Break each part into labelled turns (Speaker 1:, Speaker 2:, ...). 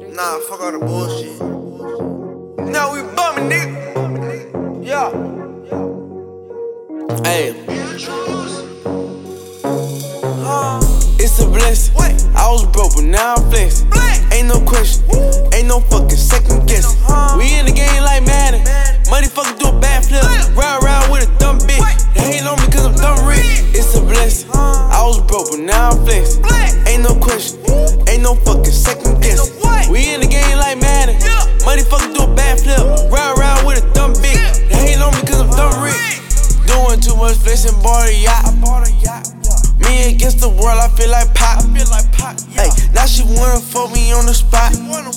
Speaker 1: Nah, fuck all the bullshit. Now we bumming, nigga. Yeah. Hey. It's a blessing. I was broke, but now I'm flexing. Ain't no question, ain't no fucking second guessing. We in the game like Madden. Money fucking do a bad flip. Ride around with a dumb bitch. They hating on me cause I'm dumb rich. It's a blessing. I was broke, but now I'm flexing. Ain't no question, ain't no fucking second guessing. We in the game like Madden. Money fucking do a bad flip. Ride around with a dumb bitch. They hating on me cause I'm dumb rich. Doing too much flexing, bought a yacht. Me against the world, I feel like Pop. Hey, now she wanna fuck me on the spot.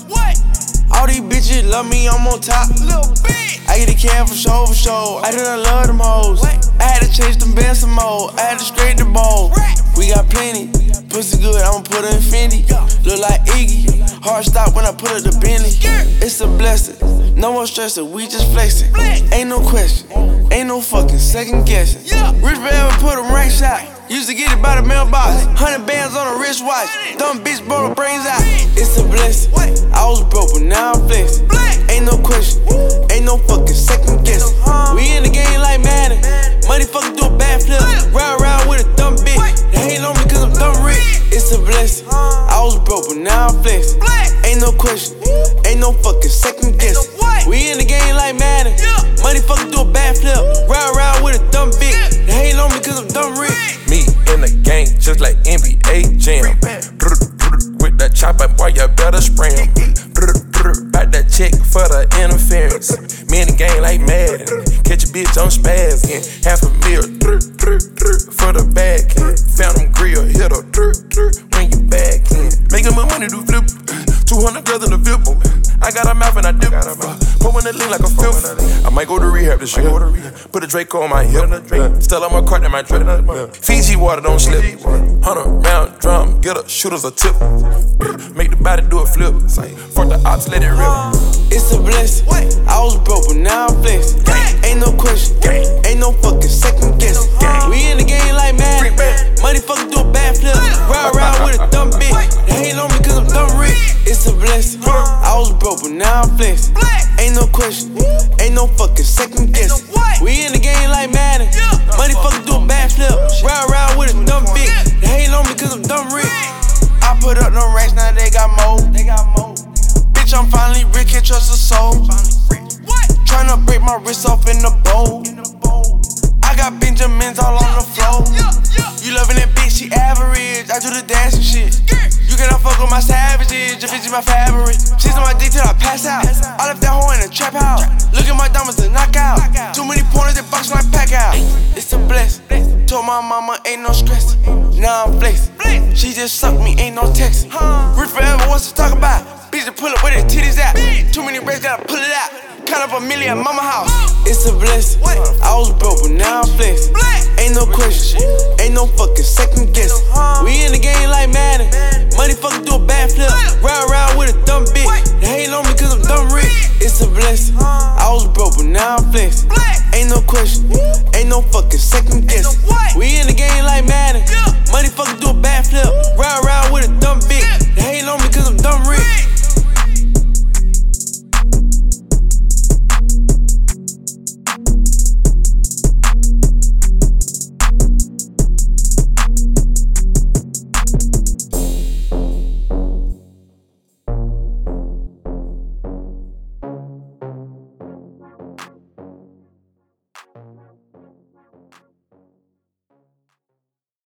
Speaker 1: All these bitches love me, I'm on top. I get a can for sure. I done love them hoes. I had to change them bands some more. I had to straight the ball. We got plenty. Pussy good, I'ma put her in Fendi. Look like Iggy. Hard stop when I put her to Bentley. It's a blessing. No more stressing, we just flexing. Ain't no question, ain't no fucking second guessing. Rich forever put a rank shot. Used to get it by the mailbox. 100 bands on a wristwatch. Dumb bitch blow the brains out. It's a blessing. I was broke, but now I'm flexing. Ain't no question, ain't no fucking second guessing. We in the game like Madden. Money fucking do a bad flip. Ride around with a dumb bitch. They hating on me cause I'm dumb rich. It's a blessing. I was broke, but now I'm flexing. Ain't no question, ain't no fucking second guessing. We in the game like Madden. Money fucking do a bad flip. Ride around with a dumb bitch. They hating on me cause I'm dumb rich.
Speaker 2: Me in the game, just like NBA Jam. With that chopper, boy, you better spray him. Back that check for the interference. Me in the game like Madden. Catch a bitch on spazzing. $500,000 for the back end. Found them grill, hit her when you back in. Making my money do flip. 200 girls in the VIP. I got a mouth and I dip. Put one that lean like a filth. I might go to rehab this year. Put a Draco on my hip. Still on my cart in my drip. Fiji water don't slip. 100 round drum, get a shooter's a tip. Make the body do a flip. Fuck the ops, let it rip.
Speaker 1: It's a blessing. I was broke, but now I'm flexing. Ain't no question, ain't no fucking second guessing. We in the game like Madden. Money fucking do a bad flip. Ride around with a dumb bitch. They hating on me cause I'm dumb rich. It's a blessing. I was broke, but now I'm flexing. Ain't no question, ain't no fucking second guessing. We in the game like Madden. Money fucking do a bad flip. Ride around with a dumb bitch. They hating on me cause I'm dumb rich. I put up no racks, now they got more. Bitch, I'm finally rich, can't trust a soul. Tryna break my wrist off in the bowl. I got Benjamins all on the floor. You loving that bitch, she average. I do the dance and shit. You cannot fuck with my savages, your bitch is my favorite. She's on my dick till I pass out. I left that hoe in the trap house. Look at my diamonds to knock out. Too many pointers, they box when I pack out. It's a blessing. Told my mama ain't no stress. Now I'm flexing. She just sucked me, ain't no texting. Rich forever wants to talk about. Bitch to pull up where the titties at. Too many racks, gotta pull it out. Count up $1 million at mama house. It's a blessing. I was broke, but now I'm flexing. Ain't no question, ain't no fucking second guessing. We in the game like Madden. Money fucking